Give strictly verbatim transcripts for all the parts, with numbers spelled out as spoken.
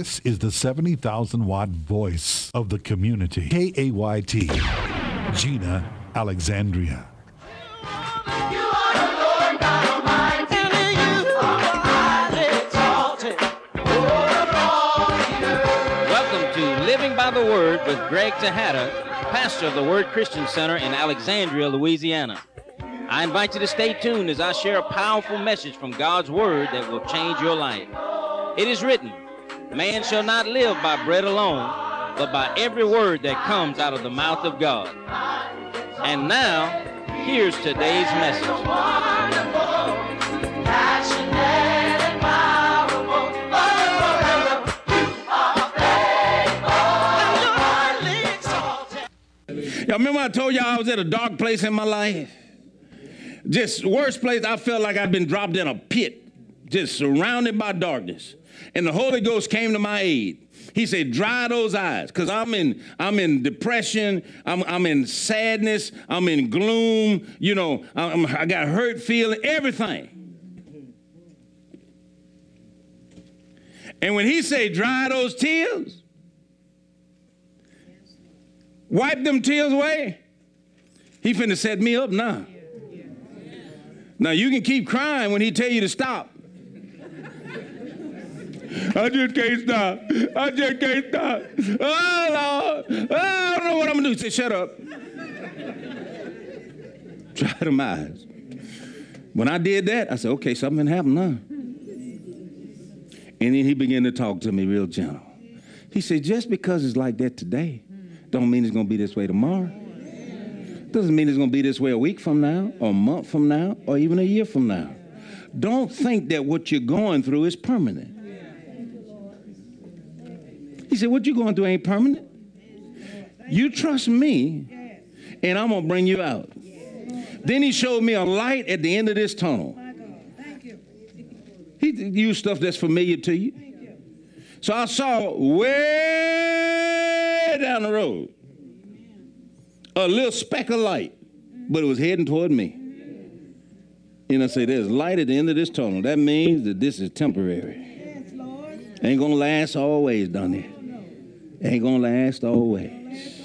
This is the seventy thousand watt voice of the community. K A Y T, Gina Alexandria. Welcome to Living by the Word with Greg Tejada, pastor of the Word Christian Center in Alexandria, Louisiana. I invite you to stay tuned as I share a powerful message from God's Word that will change your life. It is written, man shall not live by bread alone, but by every word that comes out of the mouth of God. And now, here's today's message. Y'all remember I told y'all I was at a dark place in my life? Just worst place. I felt like I'd been dropped in a pit, just surrounded by darkness. And the Holy Ghost came to my aid. He said, dry those eyes, because I'm in I'm in depression, I'm I'm in sadness, I'm in gloom, you know, I'm, I got hurt feeling, everything. And when he said, dry those tears, wipe them tears away, he finna set me up now. Now, you can keep crying when he tell you to stop. I just can't stop. I just can't stop. Oh, Lord. Oh, I don't know what I'm going to do. He said, shut up. Dry them eyes. When I did that, I said, okay, something happened now. And then he began to talk to me real gentle. He said, just because it's like that today, don't mean it's going to be this way tomorrow. Doesn't mean it's going to be this way a week from now, or a month from now, or even a year from now. Don't think that what you're going through is permanent. He said, what you're going through ain't permanent. You trust me, and I'm going to bring you out. Then he showed me a light at the end of this tunnel. He used stuff that's familiar to you. So I saw way down the road a little speck of light, but it was heading toward me. And I say, there's light at the end of this tunnel. That means that this is temporary. Ain't gonna last always, done it. Ain't gonna last always.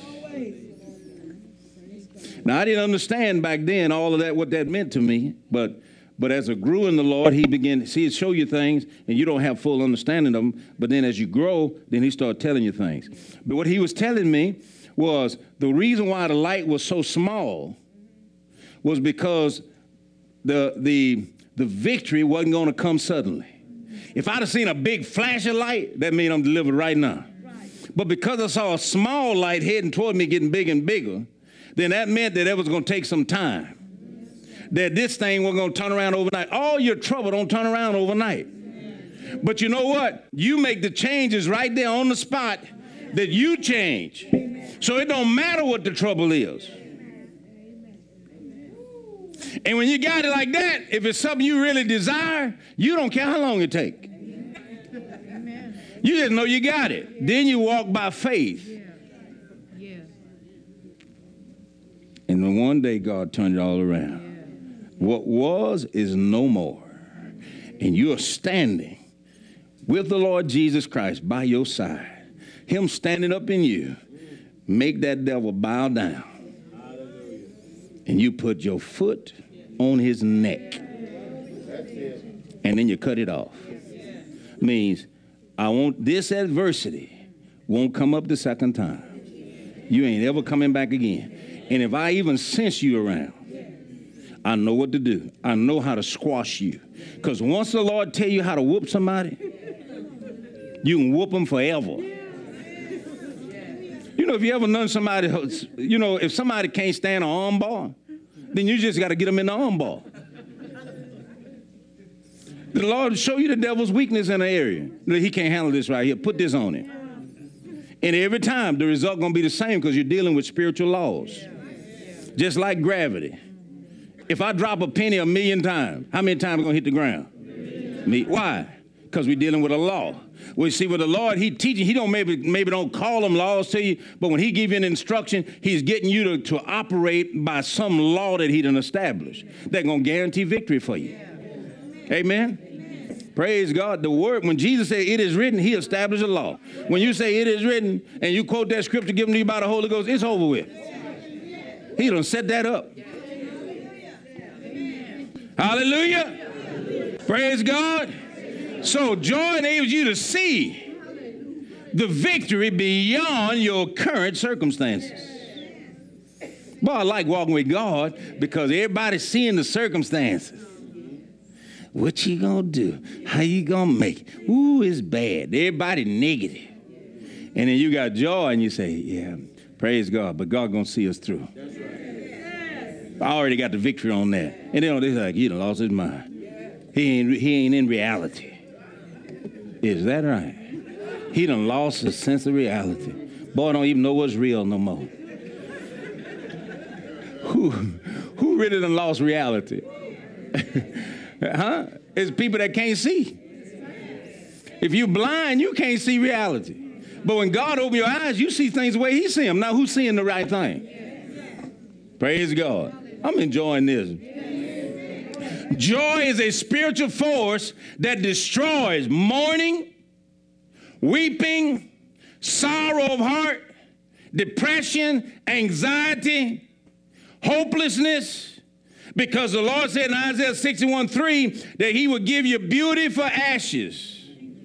Now, I didn't understand back then all of that, what that meant to me, but but as I grew in the Lord, he began to see, show you things, and you don't have full understanding of them, but then as you grow, then he started telling you things. But what he was telling me was the reason why the light was so small was because the the the victory wasn't going to come suddenly. If I'd have seen a big flash of light, that means I'm delivered right now. Right. But because I saw a small light heading toward me getting bigger and bigger, then that meant that it was going to take some time. That this thing was going to turn around overnight. All your trouble don't turn around overnight. But you know what? You make the changes right there on the spot that you change. So it don't matter what the trouble is. And when you got it like that, if it's something you really desire, you don't care how long it takes. You just know you got it. Then you walk by faith. And then one day God turned it all around. What was is no more. And you are standing with the Lord Jesus Christ by your side. Him standing up in you. Make that devil bow down. And you put your foot on his neck. And then you cut it off. Means I want this adversity won't come up the second time. You ain't ever coming back again. And if I even sense you around, I know what to do. I know how to squash you. Because once the Lord tell you how to whoop somebody, you can whoop them forever. You know, if you ever known somebody, you know, if somebody can't stand an arm bar, then you just got to get them in the arm bar. The Lord will show you the devil's weakness in an area. He can't handle this right here. Put this on him. And every time, the result going to be the same because you're dealing with spiritual laws. Just like gravity. If I drop a penny a million times, how many times are going to hit the ground? Me. Why? Because we're dealing with a law. Well, you see, with the Lord, he teaching, he don't maybe maybe don't call them laws to you, but when he give you an instruction, he's getting you to, to operate by some law that he done established. That's going to guarantee victory for you. Amen? Praise God. The word, when Jesus said it is written, he established a law. When you say it is written and you quote that scripture given to you by the Holy Ghost, it's over with. He done set that up. Hallelujah. Praise God. So joy enables you to see the victory beyond your current circumstances. Boy, I like walking with God because everybody's seeing the circumstances. What you gonna do? How you gonna make it? Ooh, it's bad. Everybody negative. And then you got joy and you say, yeah, praise God, but God gonna see us through. That's right. I already got the victory on that. And then they're like, he done lost his mind. He ain't, he ain't in reality. Is that right? He done lost his sense of reality. Boy, don't even know what's real no more. Who, who really done lost reality? Huh? It's people that can't see. If you're blind, you can't see reality. But when God opens your eyes, you see things the way he sees them. Now, who's seeing the right thing? Praise God. I'm enjoying this. Joy is a spiritual force that destroys mourning, weeping, sorrow of heart, depression, anxiety, hopelessness, because the Lord said in Isaiah sixty-one three that he would give you beauty for ashes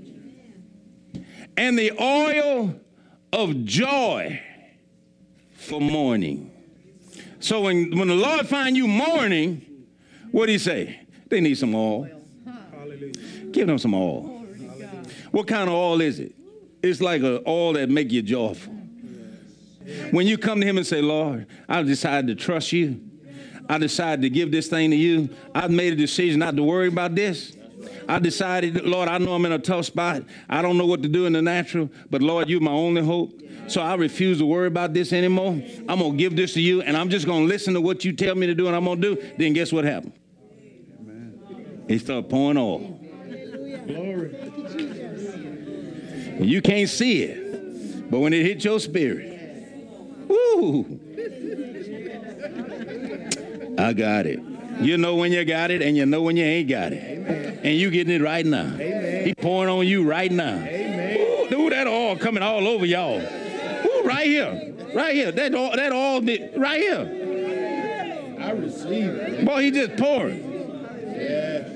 and the oil of joy for mourning. So when, when the Lord find you mourning, what did he say? They need some oil. Hallelujah. Give them some oil. Hallelujah. What kind of oil is it? It's like an oil that make you joyful. When you come to him and say, Lord, I've decided to trust you. I decided to give this thing to you. I've made a decision not to worry about this. I decided, Lord, I know I'm in a tough spot. I don't know what to do in the natural, but Lord, you're my only hope. So I refuse to worry about this anymore. I'm going to give this to you, and I'm just going to listen to what you tell me to do, and I'm going to do. Then guess what happened? Amen. He started pouring oil. Glory. You can't see it, but when it hit your spirit, woo, I got it. You know when you got it, and you know when you ain't got it. Amen. And you getting it right now. Amen. He pouring on you right now. Amen. Ooh, dude, that oil coming all over y'all. Ooh, right here. Right here. That oil, that oil right here. I receive it. Boy, he just pouring. Yeah.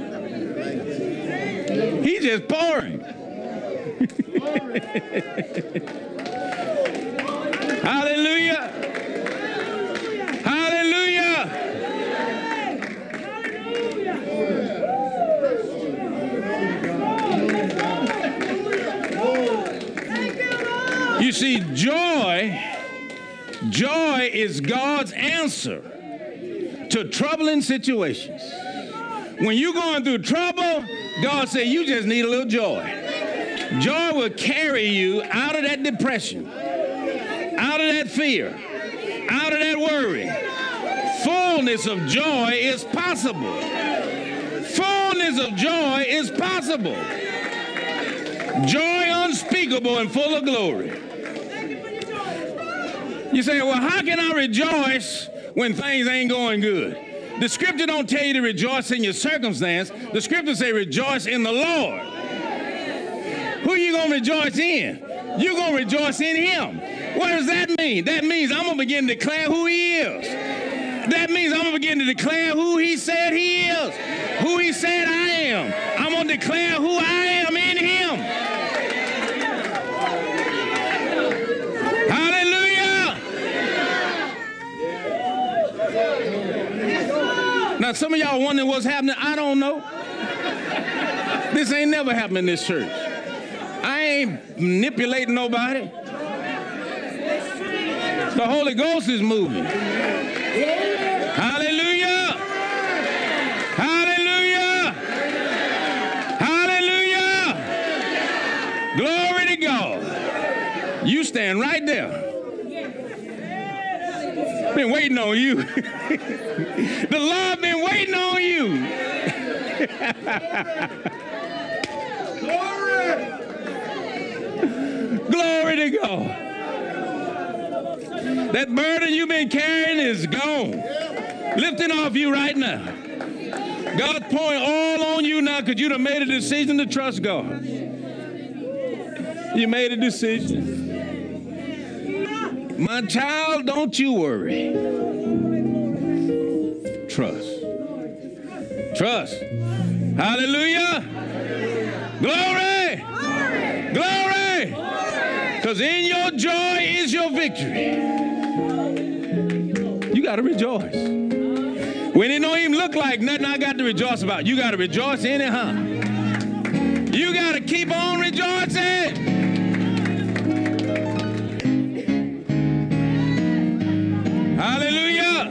He just pouring. Hallelujah. Hallelujah. You see, joy, joy is God's answer to troubling situations. When you're going through trouble, God said, you just need a little joy. Joy will carry you out of that depression, out of that fear, out of that worry. Fullness of joy is possible. Fullness of joy is possible. Joy unspeakable and full of glory. You say, well, how can I rejoice when things ain't going good? The scripture don't tell you to rejoice in your circumstance. The scripture say rejoice in the Lord. Who you going to rejoice in? You're going to rejoice in him. What does that mean? That means I'm going to begin to declare who he is. That means I'm going to begin to declare who he said he is, who he said I am. I'm going to declare who I am in him. Hallelujah. Now, some of y'all wondering what's happening. I don't know. This ain't never happened in this church. I ain't manipulating nobody. The Holy Ghost is moving. Hallelujah. Hallelujah. Hallelujah. Glory to God. You stand right there. Been waiting on you. The Lord been waiting on you. Glory. Glory to God. That burden you've been carrying is gone. Lifting off you right now. God's pouring all on you now because you done made a decision to trust God. You made a decision. My child, don't you worry. Trust. Trust. Hallelujah. Glory. Glory. Because in your joy is your victory. You got to rejoice. When it don't even look like nothing I got to rejoice about, you got to rejoice anyhow. You got to keep on rejoicing. Hallelujah.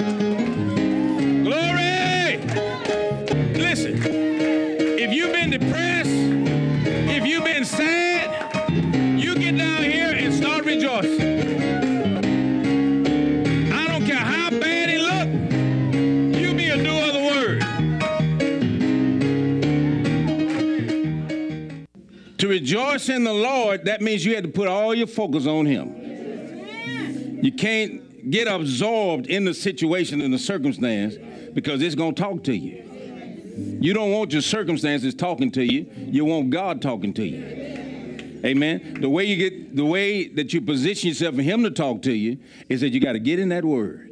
Glory. Listen, if you've been depressed, if you've been sad, you get down here and start rejoicing. I don't care how bad it look, you be a doer of the word. To rejoice in the Lord, that means you had to put all your focus on him. You can't get absorbed in the situation and the circumstance because it's going to talk to you. You don't want your circumstances talking to you. You want God talking to you. Amen. The way you get, the way that you position yourself for him to talk to you is that you got to get in that word.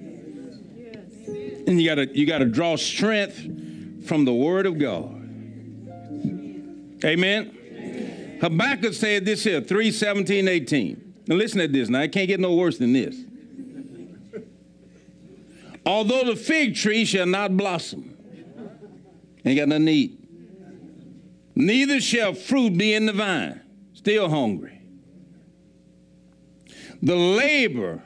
And you got to, you got to draw strength from the word of God. Amen. Habakkuk said this here, three, seventeen, eighteen. Now listen to this. Now it can't get no worse than this. Although the fig tree shall not blossom, ain't got nothing to eat, neither shall fruit be in the vine, still hungry. The labor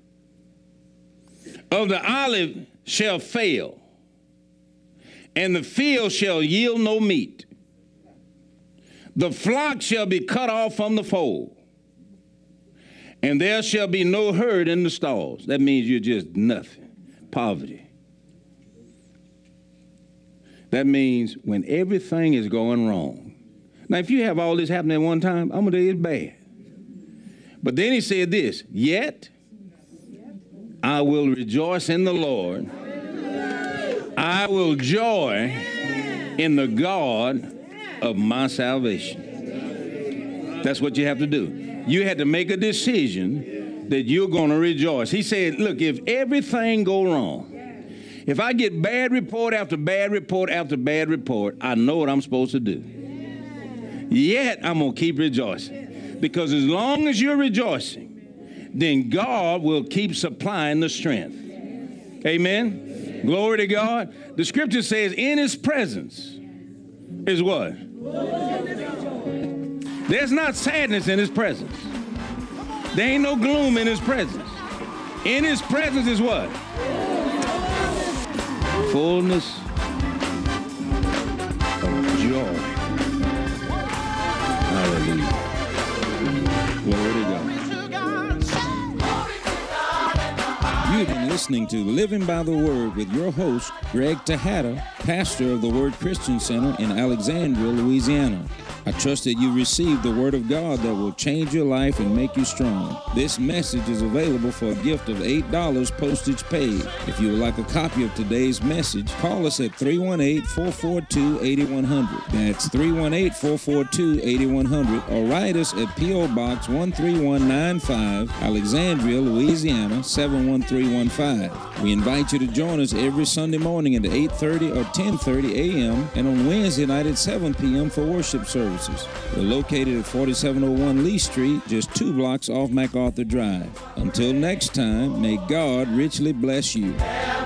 of the olive shall fail, and the field shall yield no meat. The flock shall be cut off from the fold, and there shall be no herd in the stalls. That means you're just nothing. Poverty. That means when everything is going wrong. Now, if you have all this happening at one time, I'm going to tell you it's bad. But then he said this, yet I will rejoice in the Lord. I will joy in the God of my salvation. That's what you have to do. You had to make a decision that you're going to rejoice. He said, look, if everything go wrong, if I get bad report after bad report after bad report, I know what I'm supposed to do. Yet I'm going to keep rejoicing. Because as long as you're rejoicing, then God will keep supplying the strength. Amen. Glory to God. The scripture says in his presence is what? There's not sadness in his presence. There ain't no gloom in his presence. In his presence is what? Fullness of joy. Hallelujah. Glory to God. You've been listening to Living by the Word with your host, Greg Tejada, pastor of the Word Christian Center in Alexandria, Louisiana. I trust that you received the Word of God that will change your life and make you strong. This message is available for a gift of eight dollars postage paid. If you would like a copy of today's message, call us at three one eight, four four two, eight one zero zero. That's three one eight, four four two, eight one zero zero. Or write us at P O Box one three one nine five, Alexandria, Louisiana, seven one three one five. We invite you to join us every Sunday morning at eight thirty or ten thirty a.m. and on Wednesday night at seven p.m. for worship service. We're located at forty-seven oh one Lee Street, just two blocks off MacArthur Drive. Until next time, may God richly bless you.